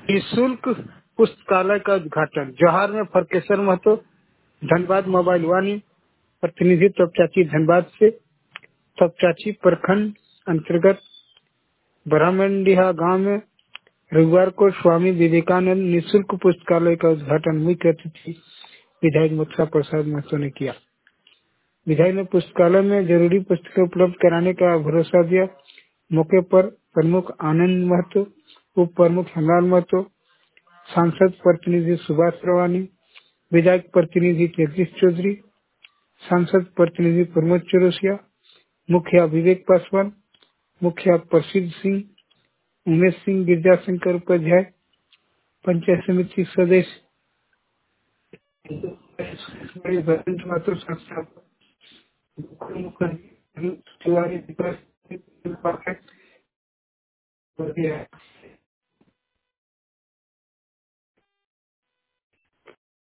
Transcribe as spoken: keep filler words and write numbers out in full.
निःशुल्क पुस्तकालय का उद्घाटन। जवाहर में फरकेश्वर महतो, धनबाद मोबाइल वाणी प्रतिनिधि तपचाची धनबाद से। तपचाची प्रखंड अंतर्गत ब्राह्मणडीहा गांव में रविवार को स्वामी विवेकानंद निःशुल्क पुस्तकालय का उद्घाटन मुख्य अतिथि विधायक मथुरा प्रसाद महतो ने किया। विधायक ने पुस्तकालय में जरूरी पुस्तकें उपलब्ध कराने का भरोसा दिया। मौके पर प्रमुख आनंद महतो, उप प्रमुख हेमलाल महतो, सांसद प्रतिनिधि सुभाष रवानी, विधायक प्रतिनिधि जगदीश चौधरी, सांसद प्रतिनिधि प्रमोद चौरसिया, मुखिया विवेक पासवान, मुखिया प्रसिद्ध सिंह, उमेश सिंह, गिरजा शंकर उपाध्याय, पंचायत समिति सदस्य तिवारी